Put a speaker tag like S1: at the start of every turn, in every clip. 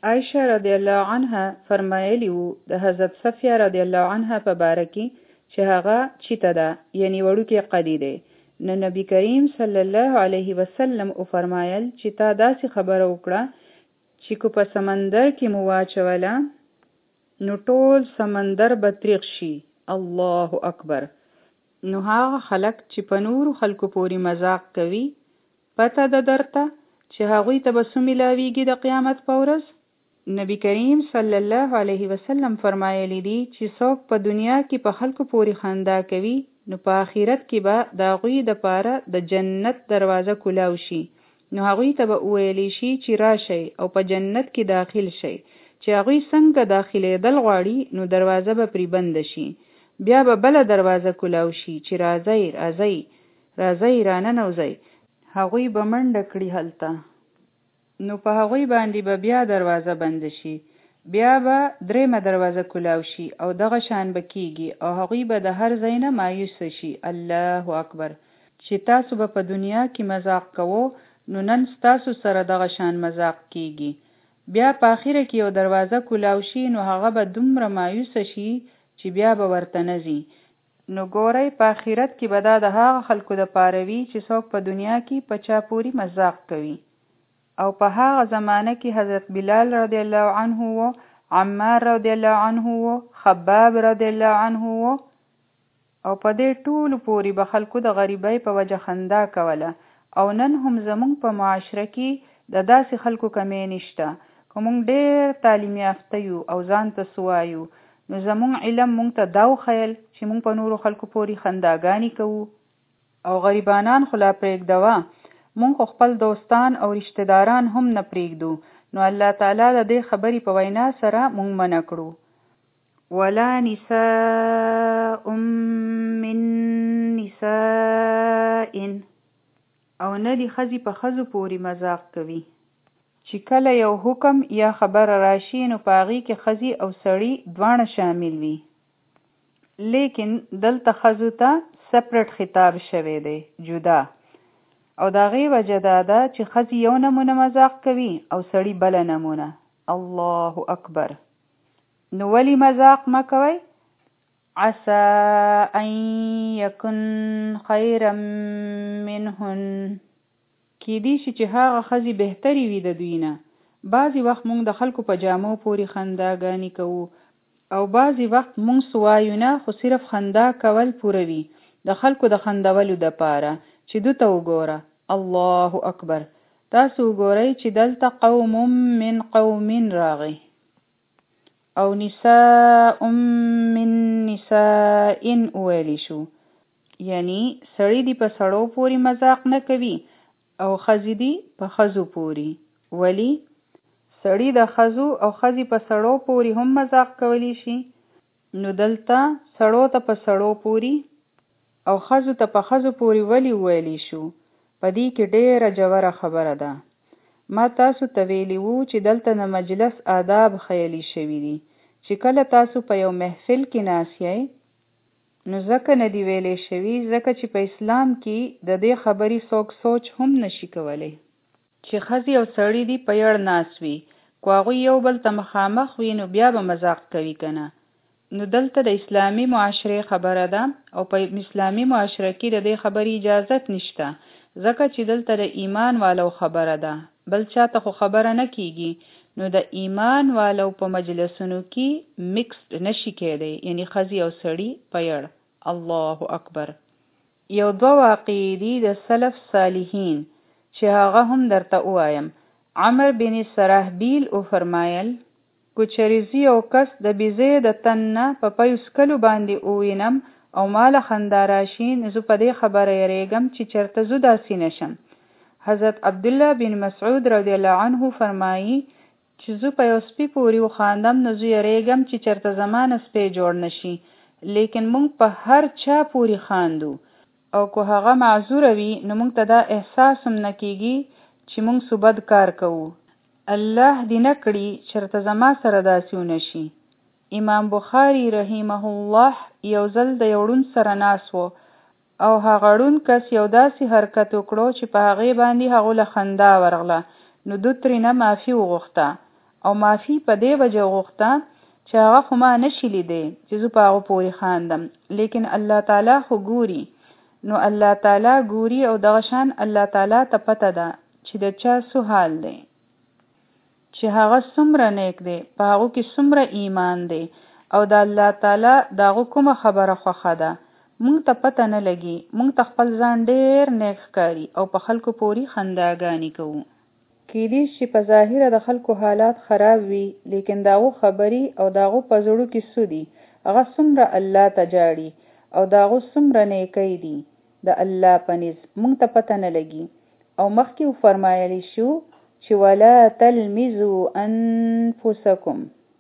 S1: عائشه رضی الله عنها فرمایلی وو د حضرت صفیه رضی الله عنها په باره کې چې هغه چیته ده یعنی وړوکی قدی دی. نو نبی کریم صلی الله علیه وسلم او فرمایل چې تا داسې خبره وکړه چې کو په سمندر کې مو واچوله نو ټول سمندر به تریغ شي. الله اکبر. نو هغه خلک چې په نورو خلکو پورې مذاق کوي پته ده درته چې هغوی ته به څه ملاویږي د قیامت په ورځ؟ نبی کریم صلی الله علیه وسلم فرمایلی دي چې څوک په دنیا کې په خلکو پورې خندا کوي نو په آخرت کې به د هغوی دپاره د جنت دروازه کولاو شي. نو هغوی ته به وویلی شي چې راشئ او په جنت کې داخل شئ. چې هغوی څنګه داخلېدل غواړي نو دروازه به پرې بنده شي. بیا به بله دروازه کولاو شي چې راځئ راځئ راځئ راننوځئ. هغوی به منډه کړي هلته. نو په هغوی باندې به بیا دروازه بند شي. بیا به درېمه دروازه کولاو شي او دغه شان به کیږي او هغوی به د هر ځای نه مایوس شي. الله اکبر. چې تاسو به په دنیا کې مذاق کوو نو نن ستاسو سره دغه شان مذاق کیږي. بیا په آخره کې یو دروازه کولاو شي نو هغه به دومره مایوس شي چې بیا به ورته نه ځي. نو ګورئ په آخرت کې به دا د هغه خلکو دپاره وي چې څوک په دنیا کې په چا پورې مذاق کوي. او په هغه زمانه کې حضرت بلال رضی الله عنه و، عمار رضی الله عنه و، خباب رضی الله عنه و، او په دې ټولو پورې به خلکو د غریبۍ په وجه خندا کوله. او نن هم زمونږ په معاشره کې د داسې خلکو کمی نشته. که مونږ ډېر تعلیم یافته یو او ځان ته څه وایو نو زمونږ علم مونږ ته دا وښیل چې مونږ په نورو خلکو پورې خنداګانې کوو او غریبانان خو لا پرېږدوه، مونږ خو خپل دوستان او رشته داران هم نه پرېږدو. نو الله تعالی د دې خبرې په وینا سره مونږ منع کړو. ولا نساء من نساء، او نه دي ښځې په ښځو پورې مذاق کوي. چې کله یو حکم یا خبره راشي نو په هغې کې ښځې او سړي دواړه شامل وي. لیکن دلته ښځو ته سپریټ خطاب شوی دی، جدا. او د هغې وجه دا ده چې ښځې یو نمونه مذاق کوي او سړي بله نمونه. الله اکبر. نو ولې مذاق مه کوئ؟ عسى ان يكن خيرا منهن، کېدی شي چې هغه ښځې بهترې وي د دوی نه. بعضې وخت مونږ د خلکو په جامو پورې خنداګانې کوو او بعضې وخت مونږ څه وایو نه خو صرف خندا کول پوره وي د خلکو د خندولو دپاره چې دو ته وګوره. الله اکبر. تاسو وګورئ چې دلته قوم من قوم راغی او نساء من نساء ویلی شو. یعنی سړی دی په سړو پورې مذاق نه کوي او ښځې دی په ښځو پورې. ولی؟ سړی د ښځو او ښځې په سړو پورې هم مذاق کولی شي. نو دلته سړو ته په سړو پورې او ښځو ته په ښځو پورې ولی ویلی شو؟ په دې کې ډېره ژوره خبره ده. ما تاسو ته ویلي وو چې دلته د مجلس آداب خیالي شوي دي. چې کله تاسو په یو محفل کې ناست یئ نو ځکه نه دي ویلې شوي ځکه چې په اسلام کې د دې خبرې څوک سوچ هم نشي کولی چې ښځې او سړي دي په یړ ناست وي. که هغوی یو بل ته مخامخ وي نو بیا به مذاق کوي که نه. نو دلته د اسلامي معاشرې خبره ده او په اسلامي معاشره کې د دې خبرې اجازت نشته ځکه چې دلته د ایمان والو خبره ده، بل چاته خو خبره نه کیږي. نو د ایمان والو په مجلسونو کې مکسډ نشي کېدی، یعنی ښځې او سړي په یړ. الله اکبر. یو دوه واقعې دي د سلف صالحین چې هغه هم درته ووایم. عمر بن سرحبیل او فرمایل کو چریزی او کس د بیزې د تن نه په پیو سکلو باندې ووینم او مال خندا راشي نو زه په دې خبره یریږم چې چېرته زه داسې نشم. حضرت عبدالله بن مسعود رضی الله عنه فرمایي چې زه په یو سپي پورې وخاندم نو زه یریږم چې چېرته زما نه سپی جوړ نشي. لیکن مونږ په هر چا پورې خاندو او که هغه معذوره وي نو مونږ ته دا احساس هم نه کیږي چې مونږ څه بد کار کوو. الله دې نه کړي چېرته زما سره داسې ونشي. امام بخاري رحمه الله یو ځل د یو ړوند سره ناست و او هغه ړوند کس یو داسې حرکت وکړو چې په هغې باندې هغو له خندا ورغله. نو دو ترېنه معافي وغوښته او معافي په دې وجه غوښته چې هغه خو ما نشي لیدی چې زه په هغه پورې خاندم، لیکن الله تعالی خو ګوري. نو الله تعالی ګوري او دغه شان الله تعالی ته پته ده چې د چا څه حال دی، چې هغه څومره نیک دی، په هغه کې څومره ایمان دی او د الله تعالی دغه کومه خبره خوښه ده. مونږ ته پته نه لګي، مونږ ته خپل ځان ډیر نیک ښکاري او په خلکو پورې خنداګانې کوو. کیدای شي په ظاهره د خلکو حالات خراب وي، لیکن داغو خبري او داغو په زړه کې څه دي، هغه څومره الله ته جاړي او داغو څومره نیکی دي د الله په نزد مونږ ته پته نه لګي. او مخکې وفرمایلی شو چې ولا تلمزوا انفسکم،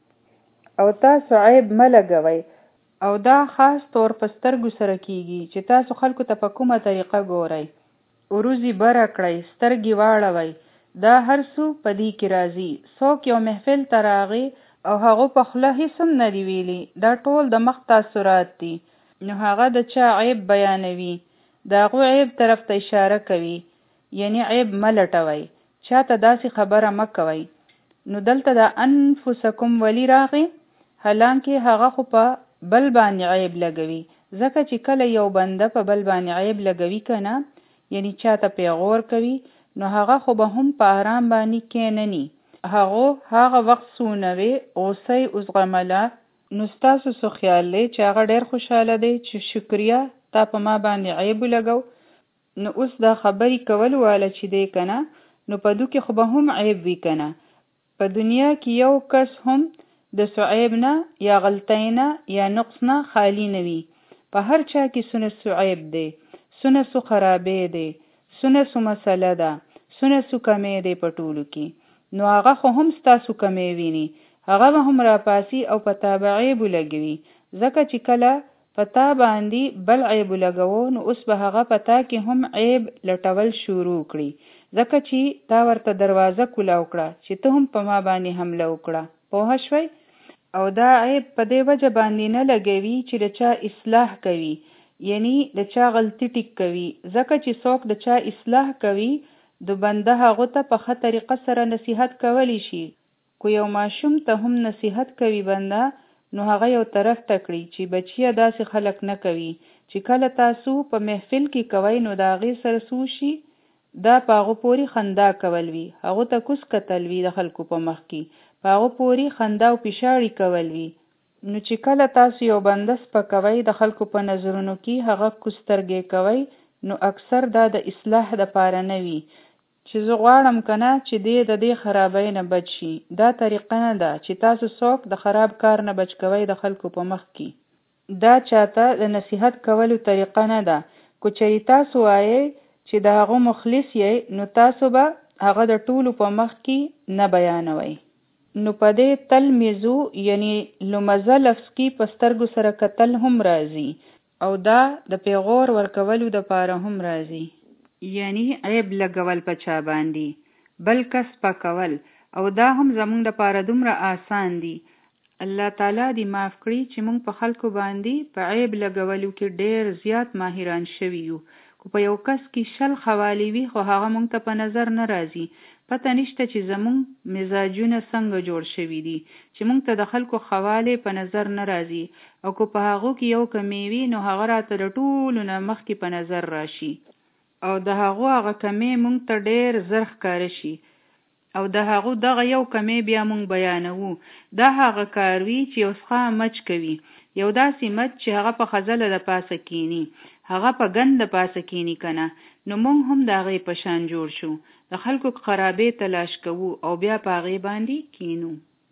S1: او تاسو عیب مه لګوئ، او دا خاص طور په سترګو سره کیږي چې تاسو خلکو ته په کومه طریقه ګورئ، وروزی بره کړئ، سترګې واړوئ. دا هر څه په دې کې راځي. څوک یو محفل ته راغی او هغه په خوله هیڅ هم نه دی ویلي، دا ټول د مخ تاثرات دي، نو هغه د چا عیب بیانوي، د هغو عیب طرف ته اشاره کوي، یعنی عیب مه لټوئ، چاته داسې خبره مه کوئ. نو دلته د انفسکم ولی راغی، حالانکه هغه خو په بل باندې عیب لګوي، ځکه چې کله یو بنده په بل باندې عیب لګوي کنه، یعنی چاته پیغور کوي، نو هغه خو به هم په آرام باندې کیننی، هغه وخت سونوي غصه اوزغمله. نو ستاسو څه خیال دی چې هغه ډیر خوشحاله دی چې شکریا تا په ما باندې عیب لګو. نو اوس دا خبرې کول واله چې دی کنه، نو په دو کې خو به هم عیب وي کنه. په دنیا کې یو کس هم د سعیب نه یا غلطی نه یا نقص نه خالی نوي، په هر چا کې سونه سعیب دی، سونه سو خرابې دی، سونه سو مسله ده، سونه سو کمی دی په ټولو کې. نو هغه خو هم ستاسو کمی ویني، هغه به هم راپاسی او په تا به عیب لګوي، ځکه چې کله په تا باندې بل عیب لګوو، نو اوس به هغه په تا کې هم عیب لټول شروع کړي، ځکه چې تا ورته دروازه کولاو کړه چې ته هم په ما باندې حمله وکړه. پوه شوئ؟ او دا عیب په دې وجه باندې نه لګوي چې د چا اصلاح کوي، یعنی د چا غلطی ټیک کوي، ځکه چې څوک د چا اصلاح کوي، د بنده هغه ته په ښه طریقه سره نصیحت کولی شي. کو یو ماشوم ته هم نصیحت کوي بنده، نو هغه یو طرف ته کړي چې بچیا داسې خلک نه کوي، چې کله تاسو په محفل کې کوي نو دا غي سره سوشي، دا په هغه پوری خندا کول وي، هغه ته کوس کتل وي د خلکو په مخ کې، په هغه پوری خندا او پشاړی کول وي. نو چې کله تاسو یو بنده سپکوي د خلکو په نظرونو کې، هغه کوسترګې کوي، نو اکثر دا د اصلاح د پاره نه وي، چې زه غواړم کنه چې د دې خرابۍ نه بچ شي. دا طریقه نه ده چې تاسو څوک د خراب کار نه بچ کوي د خلکو په مخ کې، دا چاته د نصیحت کولو طریقه نه ده. کو چې تاسو وایي چې د هغه مخلص یې، نو تاسو به هغه د ټولو په مخ کې نه بیانوي. نو په دې تلمزو یعنی لمزه لفظ کې په سترګو سره کتل هم راځي، او دا د پیغور ورکولو د پاره هم راځي، یعنی عیب لګول په چا باندې، بل کس پکول، او دا هم زمونږ د پاره دومره آسان دي. الله تعالی دې معاف کړي چې مونږ په خلکو باندې په عیب لګولو کې ډیر زیات ماهران شوي یو. کو په یو کس کې شل خوالی وي، خو هغه مونږ ته په نظر نه راځي، پته نشته چې زمونږ مزاجونه څنګه جوړ شوي دي، چې مونږ ته د خلکو خواله په نظر نه راځي، او کو په هغه کې یو کمی وي، نو هغه راته د ټولو نه مخکې په نظر راشي، او د هغه کمی مونږ ته ډیر زر ښکاره شي، او د هغه دغه یو کمی بیا مونږ بیانوو. دا هغه کاروي چې یو څخه مچ کوي، یو داسې مچ چې هغه په خزله د پاسه کینی، هغه په ګند د پاسه کینی کنه، نو مونږ هم د هغه په شان جوړ شو، د خلکو خرابې تلاش کوو او بیا په هغه باندې کینو.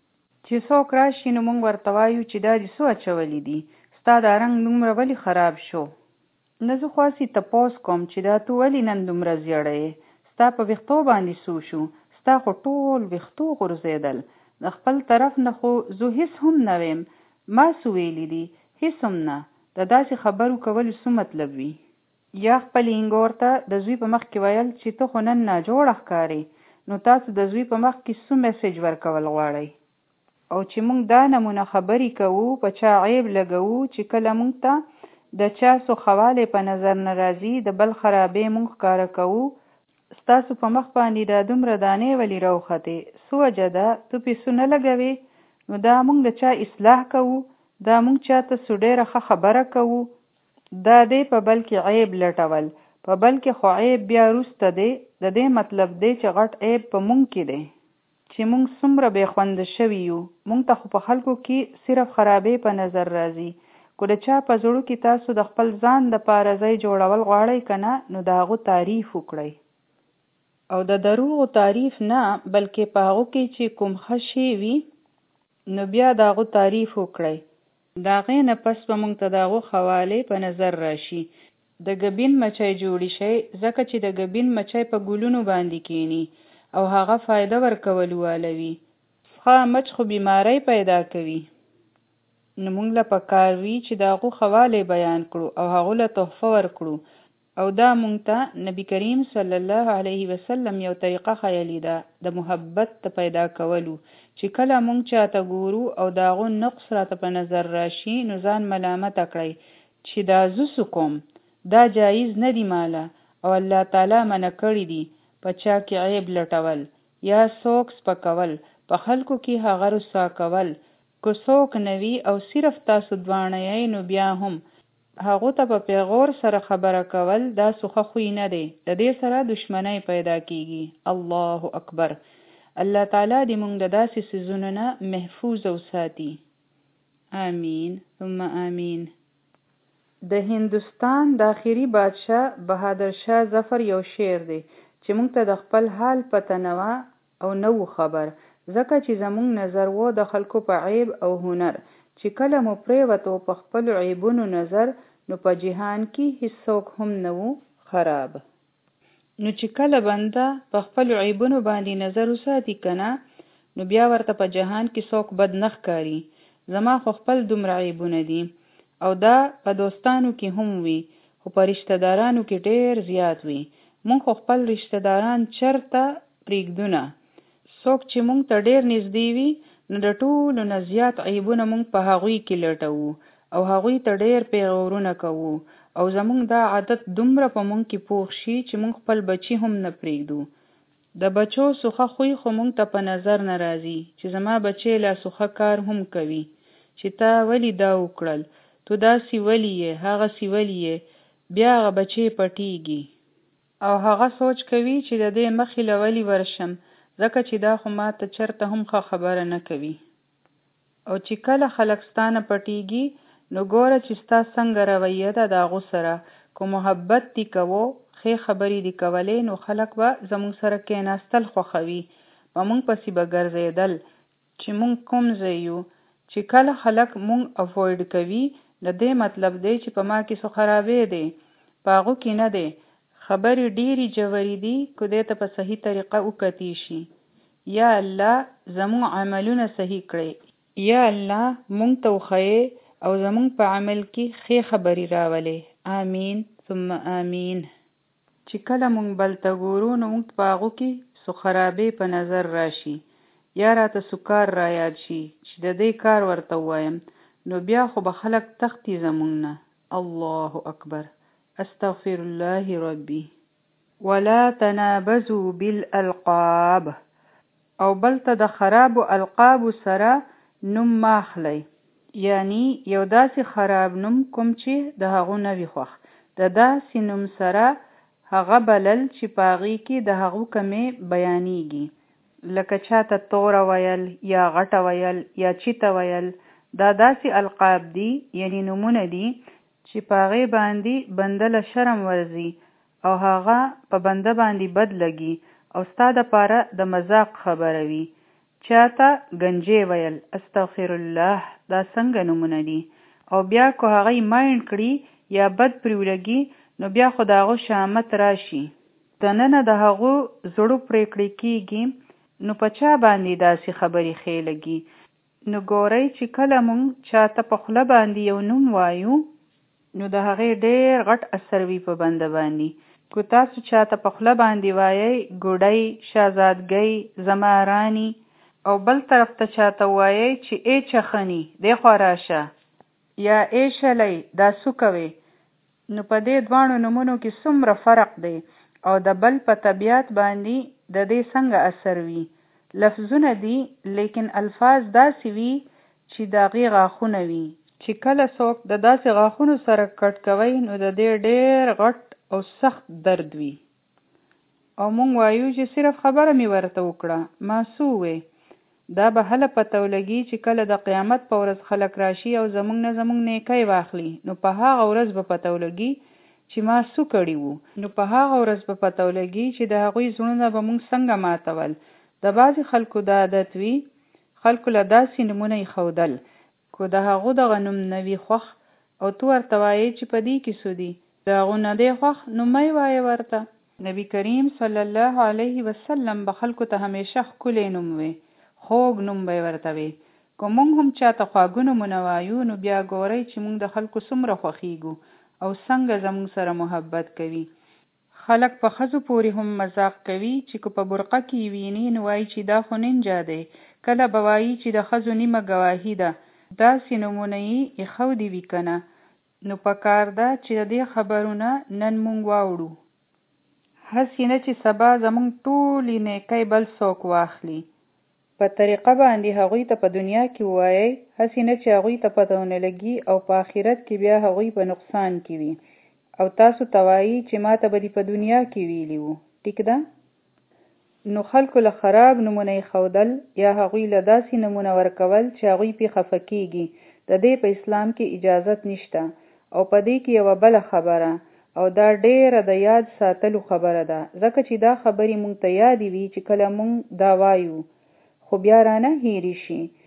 S1: چې څوک راشي نو مونږ ورته وایو چې دا دې څه اچولي دي، ستا دا رنګ دومره ولې خراب شو. نه زه خاصی تپوس کوم چې دا تو ولې نن دومره زیړی، ستا په ویښتو باندې سو شو، ستا خو ټول ویښتو غورځېدل، د خپل طرف نه خو زه هیڅ هم نه ویم، ما څه ویلي دي، هیڅ هم نه. د داسې خبرو کولو څه مطلب وي؟ یا خپل اینګور ته د زوی په مخ کې ویل چې ته خو نن ناجوړه ښکارې، نو تاسو د زوی په مخ کې څه میسج ورکول غواړئ؟ او چې موږ دا نمونه خبرې کوو، په چا عیب لګوو، چې کله موږ ته د چا څو خواله په نظر نه راځي، د بل خرابې موږ ښکاره کوو، ستاسو په مخ باندې دا دومره دانې ولی راوختې، څه وجه ده ته پیسو نه لګوې؟ نو دا موږ د چا اصلاح کوو؟ دا موږ چاته څه ډېره ښه خبره کوو؟ دا دی په بل کې عیب لټول. په بل کې خو عیب بیا وروسته دی. د دې مطلب دی چې غټ عیب په موږ کې دی چې موږ څومره بې خونده شوي یو. موږ ته خو په خلکو کې صرف خرابې په نظر راځي. کو د چا په زړه کې تاسو د خپل ځان دپاره ځای جوړول غواړئ که نه، نو د هغو تعریف وکړئ. او د دروغو تعریف نه، بلکې په هغو کې چې کوم ښه شی وي نو بیا د هغو تعریف وکړئ. د هغې نه پس به موږ ته د هغو حوالې په نظر راشي. د ګبین مچۍ جوړې شئ، ځکه چې د ګبین مچۍ په ګلونو باندې کینی او هغه فایده ورکولو والوي. ښه مچ خو بیماری پیدا کوي. نو موږ له پکار وي چې د هغو حوالې بیان کړو او هغو له تحفه ورکړو. او دا موږ ته نبی کریم صلی الله علیه وسلم یو طریقه ښیلې ده د محبت د پیدا کولو، چې کله موږ چاته ګورو او د هغو نقص راته په نظر راشي نو ځان ملامته کړئ چې دا زه څه کوم، دا جایز نه دی ماله، او الله تعالی منع کړي دي په چا کې عیب لټول یا څوک سپکول، په خلکو کې هغه رسوا کول. که څوک نوي او صرف تاسو دواړه یې نو بیا هم هغو ته په پیغور سره خبره کول دا څه خوی نه دی. د دې سره دشمنی پیدا کیږي. الله اکبر. الله تعالی دې موږ د داسې څیزونو نه محفوظ او ساتي. آمین ثم آمین. د هندوستان د آخري بادشاه بهادر شاه ظفر یو شعر دی چې موږ ته د خپل حال پته نه وه او نه وو خبر، ځکه چې زموږ نظر وو د خلکو په عیب او هنر. چې کله مو پرېوتو په خپلو عیبونو نظر، نو په جهان کې هیڅوک هم نه وو خراب. نو چې کله بنده په خپلو عیبونو باندې نظر وساتي که نه، نو بیا ورته په جهان کې څوک بد نه ښکاري. زما خو خپل دومره عیبونه دي، او دا په دوستانو کې هم وي، خو په رشته دارانو کې ډېر زیات وي. مونږ خو خپل رشته داران چرته پرېږدو نه. څوک چې مونږ ته ډېر نږدې وي نو د ټولو نه زیات عیبونه مونږ په هغوی کې لټوو او هغوی ته ډېر پیغورونه کوو، او زمونږ دا عادت دومره په مونږ کې پوخ شي چې مونږ خپل بچي هم نه پرېږدو. د بچو سوخه خوی خو مونږ ته په نظر نه راځي چې زما بچی لا سوخه کار هم کوي چې تا ولی دا وکړل، تو داسې ولی یې، هغسې ولی یې. بیا هغه بچی پټیږي او هغه سوچ کوي چې د دې مخې له ولی ورشم، ځکه چې دا خو ما ته چرته هم ښه خبره نه کوي. او چې کله خلک ستانه پټیږي نو ګوره چې ستا څنګه رویه ده د هغو سره. که محبت دي کوو، ښې خبرې دي کولې، نو خلک به زموږ سره کېناستل خوښوي، په موږ پسې به ګرځېدل چې موږ کوم ځای یو. چې کله خلک موږ افویډ کوي، د دې مطلب دی چې په ما کې څه خرابې دی، په هغو کې نه دی. خبرې ډېرې جوړې دي که دې ته په صحیح طریقه وکتې شي. یا الله زموږ عملونه صحیح کړئ. یا الله موږ ته وښیې او زموږ په عمل کې ښې خبرې راولې. آمین ثم آمین. چې کله موږ بل ته ګورو نو موږ په هغو کې څه خرابې په نظر راشي، یا راته څه کار را یاد شي چې د دې کار ورته ووایم، نو بیا خو به خلک تښتي زموږ نه. الله اکبر. استغفر الله ربي. ولا تنابزوا بالالقاب. او بل ته د خرابو القابو سره نوم ماخلی، یعنی یو داسې خراب نوم کوم چې د هغو نه وي خوښ، د داسې نوم سره هغه بلل چې په هغې کې د هغو کمې بیانیږي، لکه چاته توره ویل یا غټه ویل یا چیته ویل. دا داسې القاب دي، یعنی نومونه دي چې په هغې باندې بنده له شرم ورځي او هغه په بنده باندې بد لګي او ستا دپاره د مذاق خبره وي. چاته گنجې ویل، استغفر الله، دا څنګه نومونه دي؟ او بیا که هغه مایند کړي یا بد پرې ولګي نو بیا خو د هغو شامت راشي، دننه د هغو زړو پرېکړې کېږي، نو په چا باندې داسې خبرې ښې لګي. نو ګورئ چې کله مونږ چاته په خوله باندې یو نوم وایو نو د هغې ډېر غټ اثر وي په بنده باندې. که تاسو چاته په خوله باندې وایئ ګوډۍ، شهزادګۍ، زما رانی، او بل طرف ته چاته وایئ چې ای چخني دې خوا راشه، یا ای شلی دا څه کوې، نو په دې دواړو نومونو کې څومره فرق دی او د بل په طبیعت باندې د دې څنګه اثر وي. لفظونه دي لیکن الفاظ داسې وي چې د هغې غاښونه وي چې کله څوک د داسې غاښونو سره کټ کوي نو د دې ډېر غټ او سخت درد وي. او مونږ وایو چې صرف خبره مې ورته وکړه، ما څه ووې؟ دا به هله پته ولګي چې کله د قیامت په ورځ خلک راشي او زمونږ نه زمونږ نیکۍ واخلي، نو په هغه ورځ به پته ولګي چې ما څه کړي وو. نو په هغه ورځ به پته ولګي چې د هغوی زړونه به مونږ څنګه ماتول. د بعضې خلکو دا عادت وي، خلکو له داسې نومونه یې ښودل، کو د هغو دغه نوم نه وي خوښ او تو ورته وایې چې په دې کې څه دي، د هغو نه دی خوښ نو مه یې وایې ورته. نبي کریم صلی الله علیه وسلم به خلکو ته همیشه ښکلی نوم وي، خوږ نوم به یې ورته وي. که مونږ هم چاته خواږه نومونه وایو نو بیا ګورئ چې مونږ د خلکو څومره خوښیږو او څنګه زمونږ سره محبت کوي. خلک په ښځو پورې هم مذاق کوي چې که په برقه کې ویني نو وایي چې دا خو نینجا دی، کله به وایي چې د ښځو نیمه ګواهي ده. داسې نومونه یې ایښودي وي که نه، نو پکار ده چې د دې خبرونه نن مونږ واوړو، هسې نه چې سبا زمونږ ټولې نیکۍ بل څوک واخلي. په طریقه باندې هغوی ته په دنیا کې ووایئ، هسې نه چې هغوی ته پته ونه لګي او په آخرت کې بیا هغوی په نقصان کې وي او تاسو ته وایي چې ما ته به دې په دنیا کې ویلي وو. ټیک ده؟ نو خلکو له خراب نومونه ایښودل یا هغوی له داسې نومونه ورکول چې هغوی پې خفه کېږي، د دې په اسلام کې اجازت نشته. او په دې کې یوه بله خبره، او دا ډېره د یاد ساتلو خبره ده، ځکه چې دا خبرې مونږ ته یادې وي چې کله مونږ دا وایو، خو بیا رانه هېرې شي.